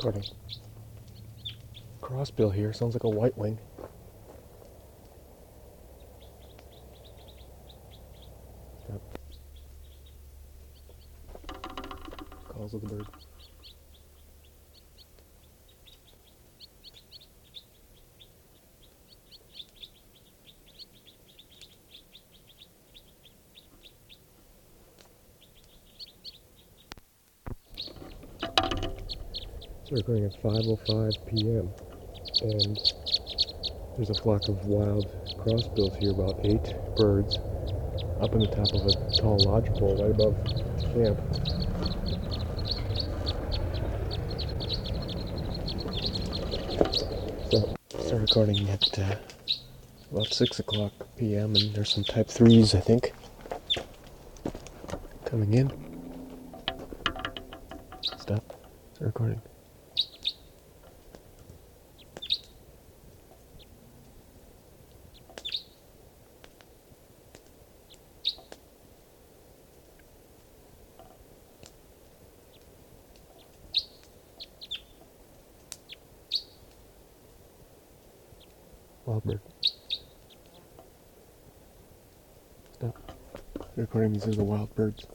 Recording. Crossbill here, sounds like a white wing. Stop. Calls of the bird. It's recording at 5:05 p.m. and there's a flock of wild crossbills here, about 8 birds, up in the top of a tall lodgepole right above camp. So, start recording at about 6 o'clock p.m. and there's some type 3s, I think, coming in. Stop. Start recording. Wild bird. Stop. Recording, these are the wild birds.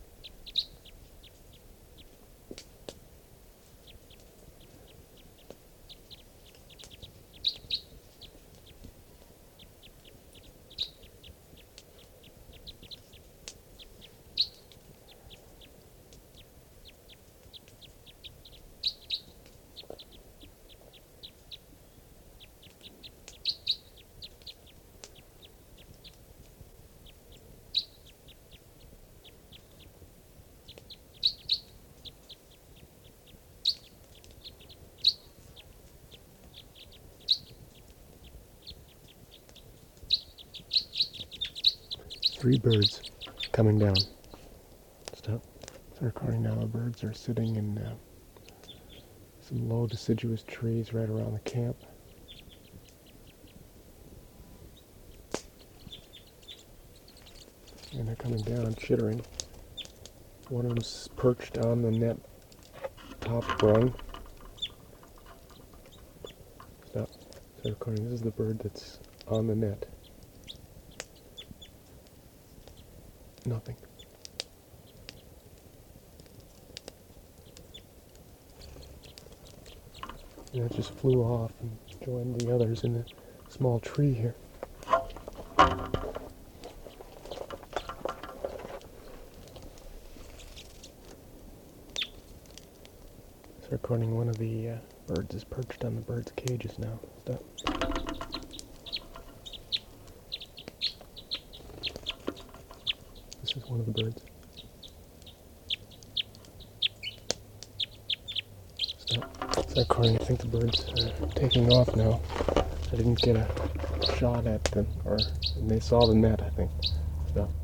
Three birds coming down. Stop. Start recording now. The birds are sitting in some low deciduous trees right around the camp. And they're coming down, chittering. One of them's perched on the net top rung. Stop. Start recording. This is the bird that's on the net. Nothing. And it just flew off and joined the others in a small tree here. It's recording. One of the birds is perched on the birds' cages now. Stop. This is one of the birds. Stop. It's recording. I think the birds are taking off now. I didn't get a shot at them, or they saw the net, I think. Stop.